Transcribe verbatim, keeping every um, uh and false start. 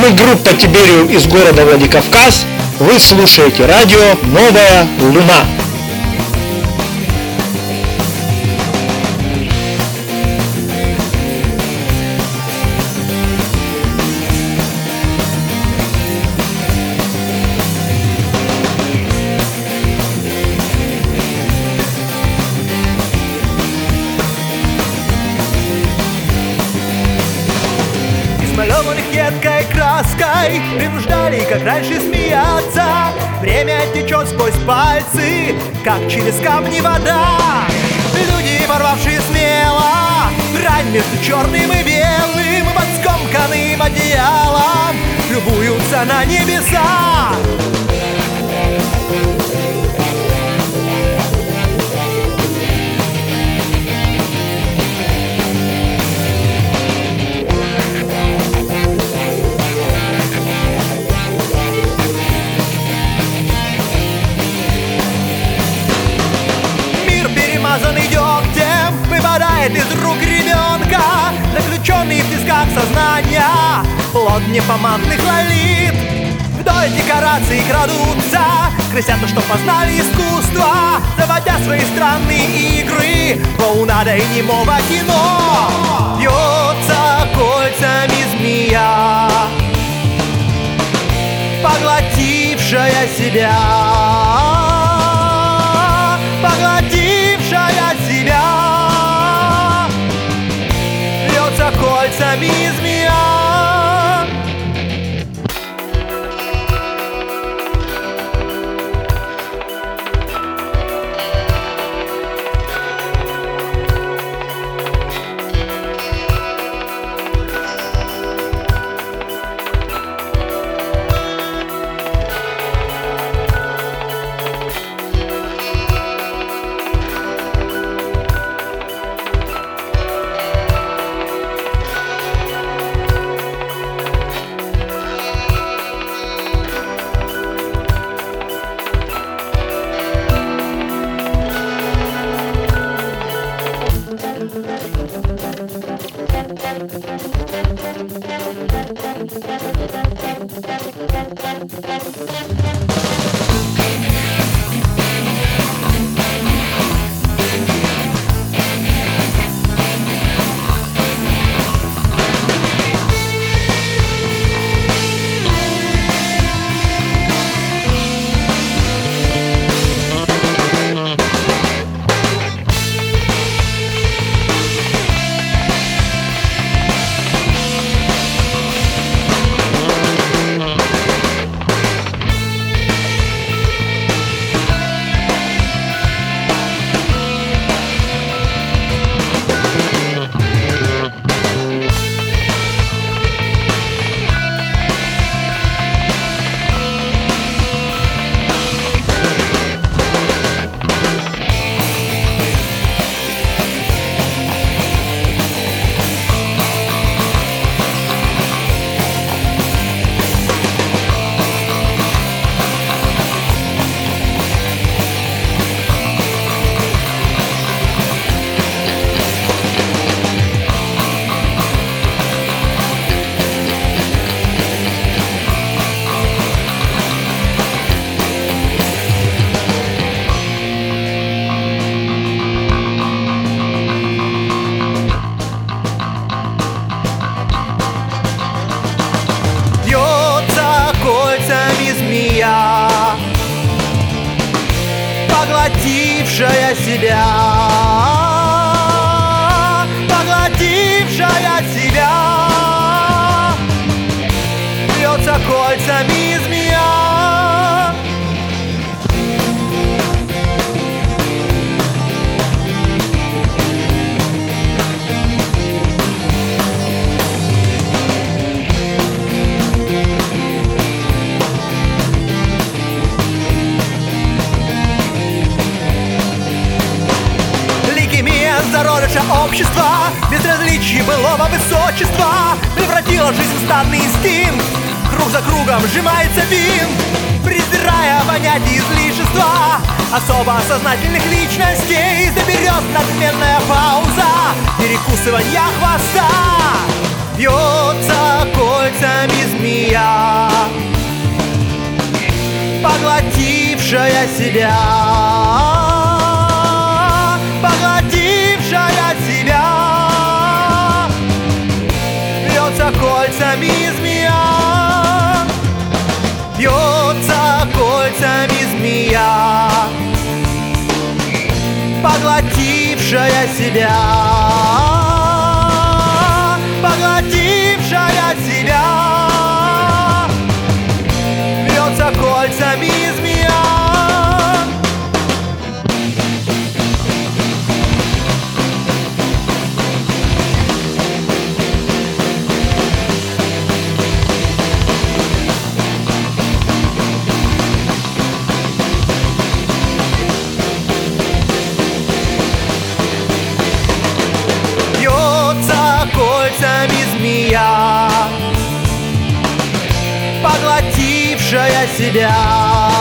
мы группа Тибериум из города Владикавказ. Вы слушаете радио «Новая Луна». Измалеванных едкой краской принуждали, как раньше, смеяться. Время течет сквозь пальцы, как через камни вода. Люди, ворвавшие смело грань между черным и белым, под скомканным одеялом любуются на небеса. Смазанный дегтем выпадает из рук ребенка, заключенный в тисках сознания плод непоманных лолит. Вдоль декораций крадутся крысята, что познали искусство, заводя свои странные игры клоунада и немого кино. Бьется кольцами змея, поглотившая себя, поглотившая себя, льется кольцами змея. Поглотившая себя, поглотившая себя, льется кольцами змея. Зародыша общества, без различий былого высочества, превратила жизнь в стадный инстинкт. Круг за кругом сжимается винт, презирая понятие излишества. Особо сознательных личностей заберет надменная пауза, перекусывания хвоста. Бьется кольцами змея, поглотившая себя, поглотившая себя. Бьется кольцами змея, бьется кольцами змея, поглотившая себя, поглотившая себя. Бьется кольцами змея. Кольцами змея, поглотившая себя,